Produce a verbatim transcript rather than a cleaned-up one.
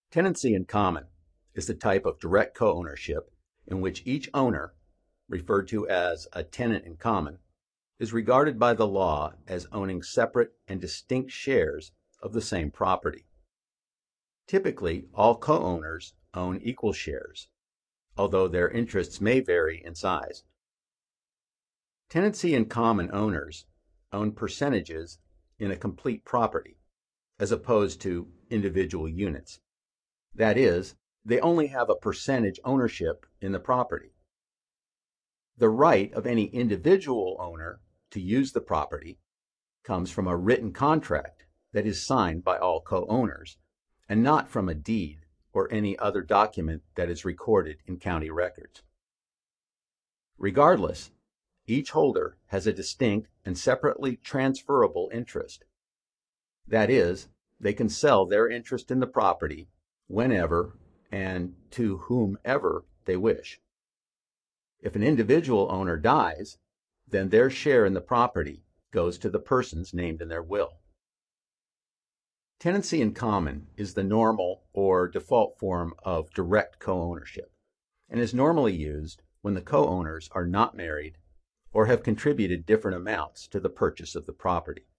Tenancy in common is the type of direct co-ownership in which each owner, referred to as a tenant in common, is regarded by the law as owning separate and distinct shares of the same property. Typically, all co-owners own equal shares, although their interests may vary in size. Tenancy in common owners own percentages in a complete property, as opposed to individual units. That is, they only have a percentage ownership in the property. The right of any individual owner to use the property comes from a written contract that is signed by all co-owners, and not from a deed or any other document that is recorded in county records. Regardless, each holder has a distinct and separately transferable interest. That is, they can sell their interest in the property whenever and to whomever they wish. If an individual owner dies, then their share in the property goes to the persons named in their will. Tenancy in common is the normal or default form of direct co-ownership and is normally used when the co-owners are not married or have contributed different amounts to the purchase of the property.